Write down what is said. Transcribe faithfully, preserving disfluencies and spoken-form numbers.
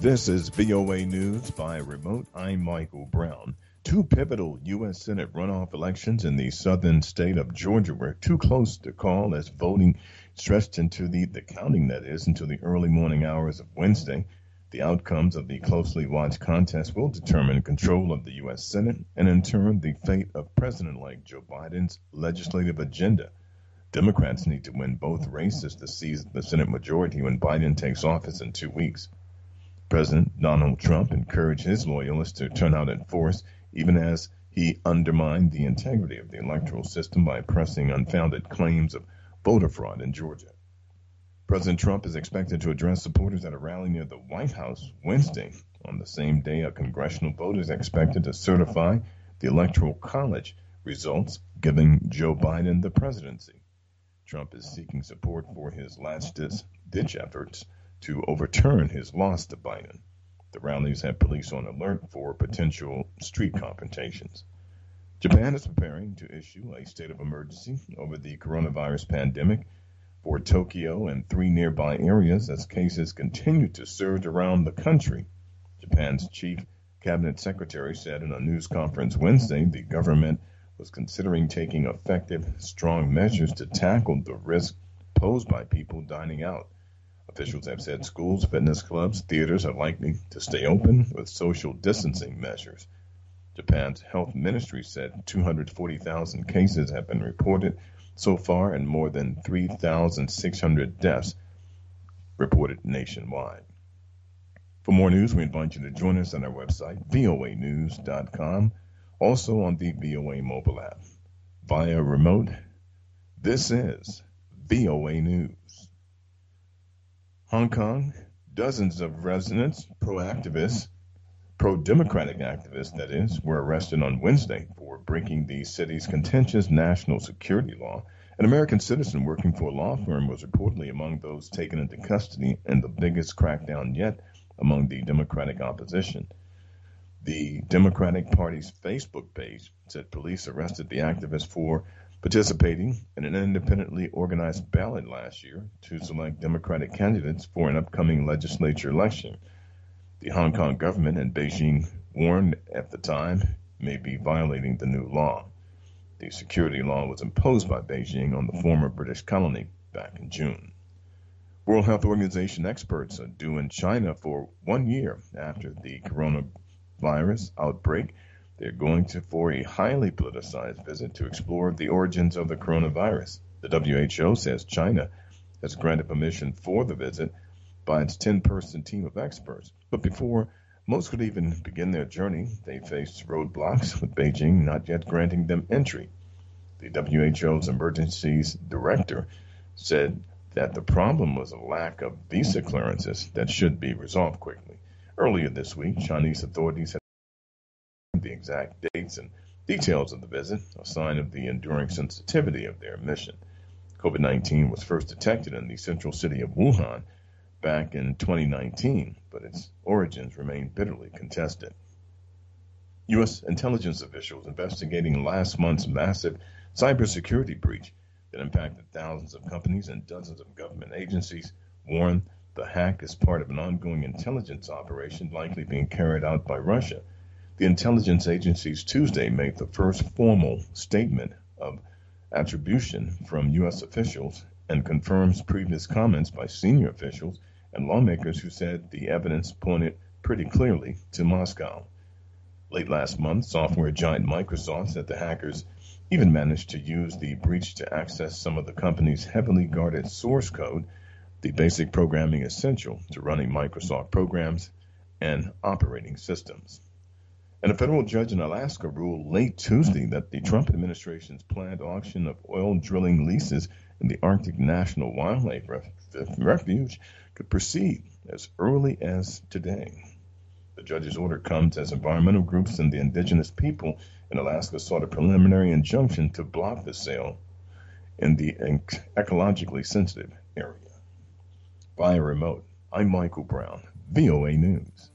This is V O A News by remote. I'm Michael Brown. Two pivotal U S. Senate runoff elections in the southern state of Georgia were too close to call as voting stretched into the, the counting, that is, into the early morning hours of Wednesday. The outcomes of the closely watched contest will determine control of the U S. Senate and, in turn, the fate of President-elect Joe Biden's legislative agenda. Democrats need to win both races to seize the Senate majority when Biden takes office in two weeks. President Donald Trump encouraged his loyalists to turn out in force, even as he undermined the integrity of the electoral system by pressing unfounded claims of voter fraud in Georgia. President Trump is expected to address supporters at a rally near the White House Wednesday. On the same day, a congressional vote is expected to certify the Electoral College results, giving Joe Biden the presidency. Trump is seeking support for his last-ditch efforts to overturn his loss to Biden. The rallies have police on alert for potential street confrontations. Japan is preparing to issue a state of emergency over the coronavirus pandemic for Tokyo and three nearby areas as cases continue to surge around the country. Japan's chief cabinet secretary said in a news conference Wednesday the government was considering taking effective, strong measures to tackle the risk posed by people dining out. Officials have said schools, fitness clubs, theaters are likely to stay open with social distancing measures. Japan's health ministry said two hundred forty thousand cases have been reported so far and more than three thousand six hundred deaths reported nationwide. For more news, we invite you to join us on our website, V O A news dot com, also on the V O A mobile app. Via remote, this is V O A News. Hong Kong, dozens of residents, pro-activists, pro-democratic activists, that is, were arrested on Wednesday for breaking the city's contentious national security law. An American citizen working for a law firm was reportedly among those taken into custody in the biggest crackdown yet among the Democratic opposition. The Democratic Party's Facebook page said police arrested the activist for participating in an independently organized ballot last year to select Democratic candidates for an upcoming legislature election. The Hong Kong government and Beijing warned at the time may be violating the new law. The security law was imposed by Beijing on the former British colony back in June. World Health Organization experts are due in China for one year after the coronavirus outbreak. They're going to for a highly politicized visit to explore the origins of the coronavirus. The W H O says China has granted permission for the visit by its ten-person team of experts. But before most could even begin their journey, they faced roadblocks, with Beijing not yet granting them entry. The W H O's emergencies director said that the problem was a lack of visa clearances that should be resolved quickly. Earlier this week, Chinese authorities had the exact dates and details of the visit, a sign of the enduring sensitivity of their mission. COVID nineteen was first detected in the central city of Wuhan back in twenty nineteen, but its origins remain bitterly contested. U S intelligence officials investigating last month's massive cybersecurity breach that impacted thousands of companies and dozens of government agencies warned the hack is part of an ongoing intelligence operation likely being carried out by Russia. The intelligence agencies Tuesday made the first formal statement of attribution from U S officials and confirms previous comments by senior officials and lawmakers who said the evidence pointed pretty clearly to Moscow. Late last month, software giant Microsoft said the hackers even managed to use the breach to access some of the company's heavily guarded source code, the basic programming essential to running Microsoft programs and operating systems. And a federal judge in Alaska ruled late Tuesday that the Trump administration's planned auction of oil drilling leases in the Arctic National Wildlife Refuge could proceed as early as today. The judge's order comes as environmental groups and the indigenous people in Alaska sought a preliminary injunction to block the sale in the ecologically sensitive area. Via remote, I'm Michael Brown, V O A News.